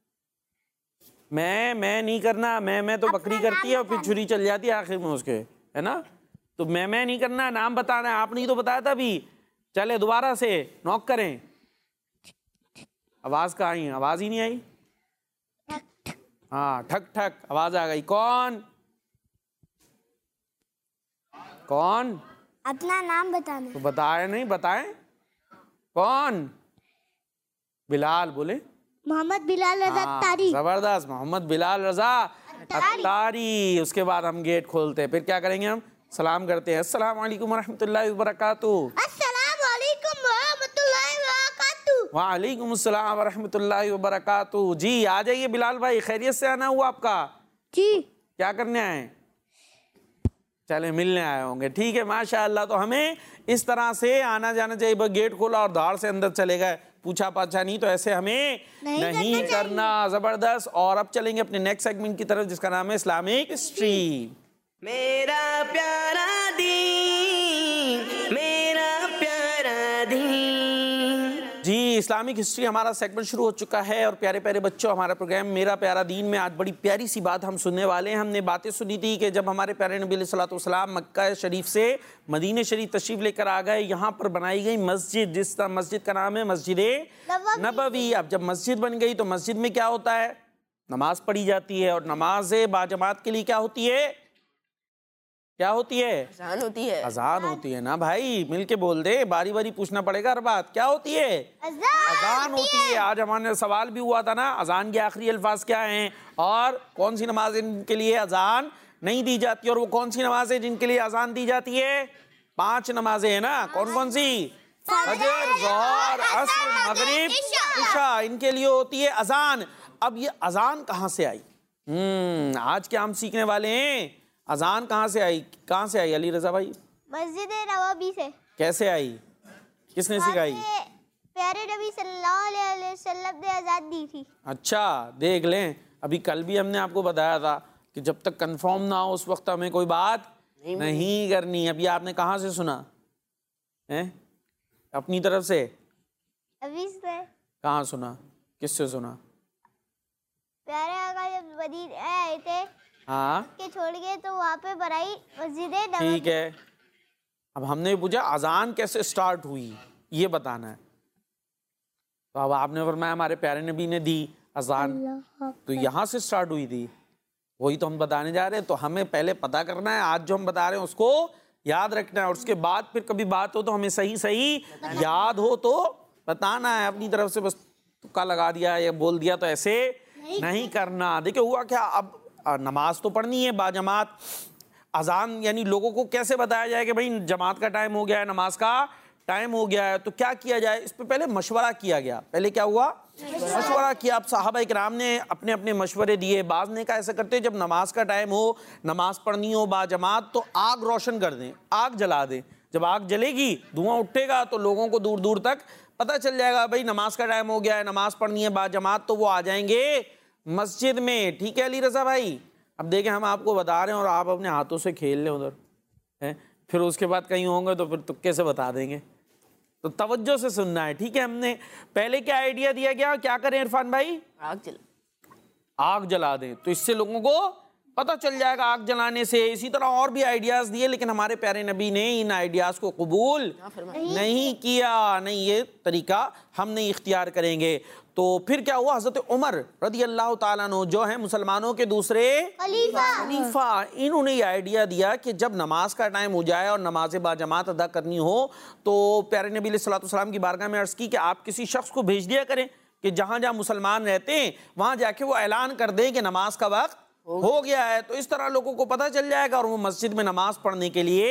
मैं मैं नहीं करना, मैं मैं तो बकरी करती है और फिर छुरी चल जाती है आखिर में उसके, है ना। तो मैं मैं नहीं करना, नाम बताना है। आपने ही तो बताया था अभी। चले दोबारा से नॉक करें। आवाज कहाँ आई? आवाज ही नहीं आई। हाँ ठक ठक आवाज आ गई। कौन? कौन? अपना नाम बताना। तो बताए नहीं, बताएं कौन? बिलाल। बोले मोहम्मद बिलाल रजा हाँ, अत्तारी। जबरदस्त, मोहम्मद बिलाल रजा अत्तारी। उसके बाद हम गेट खोलते हैं, फिर क्या करेंगे? हम सलाम करते हैं, अस्सलाम वालेकुम वरहमतुल्लाहि वबरकातुहू। अस्सलाम वालेकुम वरहमतुल्लाहि वबरकातुहू। वालेकुम अस्सलाम वरहमतुल्लाहि वबरकातुहू। जी आ जाइए बिलाल भाई, खैरियत से आना हुआ आपका? जी। क्या करने आए? चले मिलने आए होंगे, ठीक है माशाअल्लाह। तो हमें इस तरह से आना जाना चाहिए। बस गेट खोला और धाड़ से अंदर चले गए, पूछा पाछा नहीं, तो ऐसे हमें नहीं, नहीं करना, करना। जबरदस्त। और अब चलेंगे अपने नेक्स्ट सेगमेंट की तरफ, जिसका नाम है इस्लामिक हिस्ट्री। मेरा प्यारा दीन, मेरा प्यारा दीन। जी इस्लामिक हिस्ट्री हमारा सेगमेंट शुरू हो चुका है। और प्यारे प्यारे बच्चों, हमारा प्रोग्राम मेरा प्यारा दीन में आज बड़ी प्यारी सी बात हम सुनने वाले हैं। हमने बातें सुनी थी कि जब हमारे प्यारे नबी अलैहिस्सलातु वस्सलाम मक्का शरीफ से मदीने शरीफ तशरीफ लेकर आ गए, यहाँ पर बनाई गई मस्जिद, जिस मस्जिद का नाम है मस्जिद नबवी। अब जब मस्जिद बन गई तो मस्जिद में क्या होता है? नमाज पढ़ी जाती है। और नमाज बाजमात के लिए क्या होती है? क्या होती है? अजान होती है। अजान होती है ना भाई, मिलके बोल दे, बारी बारी पूछना पड़ेगा हर बात। क्या होती है? अजान होती है। आज हमारे सवाल भी हुआ था ना, अजान के आखिरी अल्फाज क्या हैं और कौन सी नमाज इनके लिए अजान नहीं दी जाती, और वो कौन सी नमाज है जिनके लिए अजान दी जाती है? पांच नमाजें हैं ना। कौन कौन सी? फजर, ज़ोहर, अस्र, मगरिब, इशा, इनके लिए होती है अजान। अब ये अजान कहाँ से आई? हम्म आज क्या हम सीखने वाले हैं? अजान कहाँ से आई? कहाँ से आई अली रजा भाई? मस्जिद नबवी से। कैसे आई? किसने सिखाई? प्यारे नबी सल्लल्लाहु अलैहि वसल्लम ने अजान दी थी। अच्छा देख लें, अभी कल भी हमने आपको बताया था कि जब तक कंफर्म ना हो उस वक्त हमें कोई बात नहीं, नहीं करनी। अभी आपने कहाँ से सुना है? अपनी तरफ से? अभी से। कहाँ सुना? किससे सुना? प्यारे आका जब मदीने आए थे, हाँ के छोड़ गए तो वहाँ पे बनाई मस्जिद नबवी। ठीक है। अब हमने पूछा अजान कैसे स्टार्ट हुई, ये बताना है। तो अब आपने फरमाया हमारे प्यारे नबी ने दी अजान, तो यहाँ से स्टार्ट हुई थी, वही तो हम बताने जा रहे हैं। तो हमें पहले पता करना है, आज जो हम बता रहे हैं उसको याद रखना है, और उसके बाद फिर कभी बात हो तो हमें सही सही याद हो तो बताना है। अपनी तरफ से बस तुक्का लगा दिया या बोल दिया तो ऐसे नहीं, नहीं करना। देखिए हुआ क्या, अब नमाज तो पढ़नी है बाजमात। अजान यानी लोगों को कैसे बताया जाए कि भाई जमात का टाइम हो गया है, नमाज का टाइम हो गया है, तो क्या किया जाए? इस पे पहले मशवरा किया गया। पहले क्या हुआ? मशवरा किया। अब साहबा इकराम ने अपने अपने मशवरे दिए। बाज़ ने कहा ऐसा करते जब नमाज का टाइम हो, नमाज पढ़नी हो बाजमात, तो आग रोशन कर दें, आग जला दें। जब आग जलेगी, धुआं उठेगा, तो लोगों को दूर दूर तक पता चल जाएगा भाई नमाज का टाइम हो गया है, नमाज पढ़नी है बाजमात, तो वो आ जाएंगे मस्जिद में। ठीक है अली रजा भाई? अब देखें हम आपको बता रहे हैं और आप अपने हाथों से खेल लें उधर, हैं? फिर उसके बाद कहीं होंगे तो फिर तुक्के से बता देंगे। तो तवज्जो से सुनना है, ठीक है? हमने पहले क्या आइडिया दिया गया, क्या करें इरफान भाई? आग जला आग जला दें, तो इससे लोगों को पता चल जाएगा आग जलाने से। इसी तरह और भी आइडियाज दिए, लेकिन हमारे प्यारे नबी ने इन आइडियाज को कबूल नहीं, नहीं किया। नहीं, ये तरीका हम नहीं इख्तियार करेंगे। तो फिर क्या हुआ? हजरत उमर रदी अल्लाह ताला अन्हु जो है मुसलमानों के दूसरे खलीफा, खलीफा, इन्होंने ये आइडिया दिया कि जब नमाज का टाइम हो जाए और नमाज बाजमात अदा करनी हो, तो प्यारे नबी अलैहिस्सलातु वस्सलाम की बारगाह में अर्ज़ की कि आप किसी शख्स को भेज दिया करें कि जहाँ जहाँ मुसलमान रहते हैं वहाँ जाके वो ऐलान कर दें कि नमाज का वक्त हो गया है। तो इस तरह लोगों को पता चल जाएगा और वो मस्जिद में नमाज पढ़ने के लिए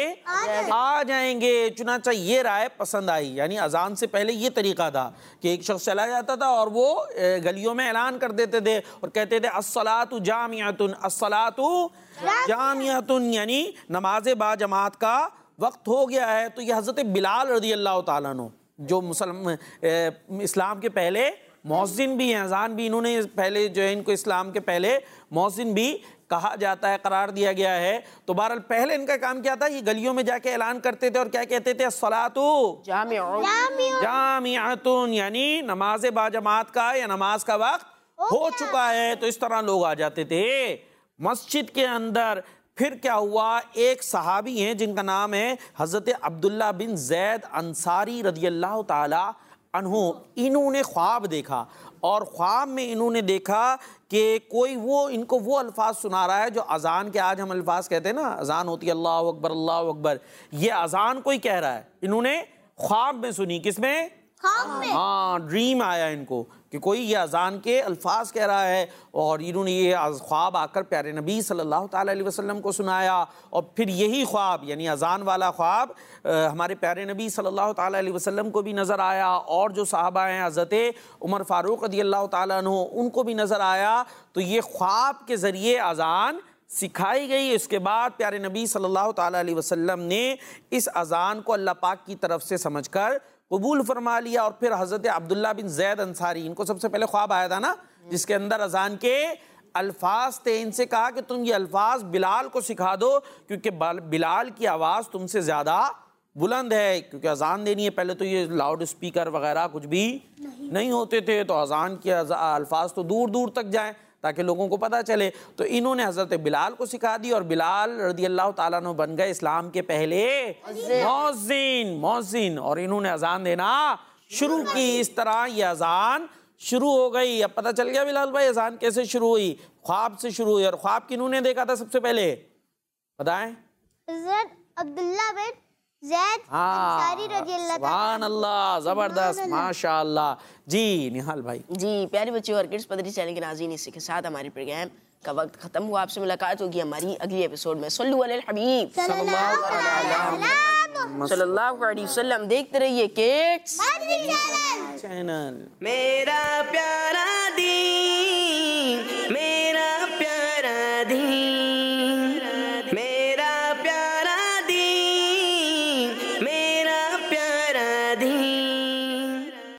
आ जाएंगे। चुनाचा ये राय पसंद आई, यानी अजान से पहले ये तरीका था कि एक शख्स चला जाता था और वो गलियों में ऐलान कर देते थे और कहते थे अस्सलातु जामियतुन, अस्सलातु जामियतुन, यानी नमाज बाजमात का वक्त हो गया है। तो ये हजरत बिलाल रज़ी अल्लाह ताला अन्हु जो मुसलमान इस्लाम के पहले मौज़िन भी हैं, अजान भी इन्होंने पहले जो है, इनको इस्लाम के पहले मौज़िन भी कहा जाता है, करार दिया गया है। तो बहरहाल पहले इनका काम क्या था, ये गलियों में जाके ऐलान करते थे और क्या कहते थे, अस्सलातु जामिउन जामिअतुन, यानी नमाज बाजमात का या नमाज का वक्त हो चुका है। तो इस तरह लोग आ जाते थे मस्जिद के अंदर। फिर क्या हुआ, एक सहाबी हैं जिनका नाम है हज़रत अब्दुल्ला बिन ज़ैद अंसारी रदियल्लाहु ताला अन्हु, इन्होंने ख्वाब देखा और ख्वाब में इन्होंने देखा कि कोई वो इनको वो अल्फाज सुना रहा है जो अजान के आज हम अल्फाज कहते हैं ना, अजान होती है अल्लाह अकबर अल्लाह अकबर, ये अजान कोई कह रहा है। इन्होंने ख्वाब में सुनी, किसमें, हाँ ड्रीम आया इनको कि कोई ये अजान के अल्फाज कह रहा है और इन्होंने ये ख्वाब आकर प्यारे नबी सल्लल्लाहु ताला अलैहि वसल्लम को सुनाया। और फिर यही ख्वाब यानी अजान वाला ख्वाब हमारे प्यारे नबी सल्लल्लाहु ताला अलैहि वसल्लम को भी नज़र आया और जो साहबा हैं हज़रत उमर फ़ारूक रदियल्लाहु ताला अन्हु उनको भी नज़र आया। तो ये ख्वाब के ज़रिए अजान सिखाई गई। इसके बाद प्यारे नबी सल्लल्लाहु ताला अलैहि वसल्लम ने इस अजान को अल्लाह पाक की तरफ से समझकर कबूल फरमा लिया। और फिर हज़रत अब्दुल्ला बिन ज़ैद अंसारी, इनको सबसे पहले ख्वाब आया था ना जिसके अंदर अजान के अल्फाज थे। इनसे कहा कि तुम ये अल्फाज बिलाल को सिखा दो क्योंकि बिलाल की आवाज़ तुमसे ज़्यादा बुलंद है, क्योंकि अजान देनी है। पहले तो ये लाउड स्पीकर वगैरह कुछ भी नहीं, नहीं होते थे, तो अजान के अल्फाज तो दूर दूर तक जाएं ताकि लोगों को पता चले। तो इन्होंने हज़रत बिलाल को सिखा दी और बिलाल रदियल्लाहु ताला अन्हु बन गए इस्लाम के पहले मौज़िन मौज़िन और इन्होंने अजान देना शुरू की। इस तरह ये अजान शुरू हो गई। अब पता चल गया बिलाल भाई अजान कैसे शुरू हुई, ख्वाब से शुरू हुई। और ख्वाब किन्होंने देखा था सबसे पहले, बताएं? हज़रत अब्दुल्ला बिन ज़ैद अंसारी रज़ियल्लाहु ताला। सुभान अल्लाह, जबरदस्त, माशाअल्लाह। जी निहाल भाई। जी प्यारे बच्चों और किड्स पदरी चैनल के नाज़रीन, इसी के साथ हमारे प्रोग्राम का वक्त खत्म हुआ। आपसे मुलाकात होगी हमारी अगली एपिसोड में। सल्लु अलल हबीब सल्लल्लाहु अलैहि वसल्लम। देखते रहिए किड्स चैनल। मेरा प्यारा दीन।